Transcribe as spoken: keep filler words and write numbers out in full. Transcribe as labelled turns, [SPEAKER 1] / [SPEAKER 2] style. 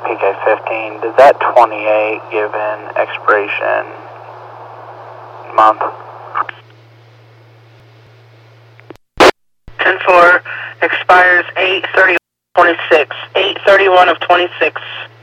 [SPEAKER 1] P K fifteen, does that twenty-eight give an expiration month?
[SPEAKER 2] ten four expires eight thirty twenty-six, eight thirty-one of twenty-six.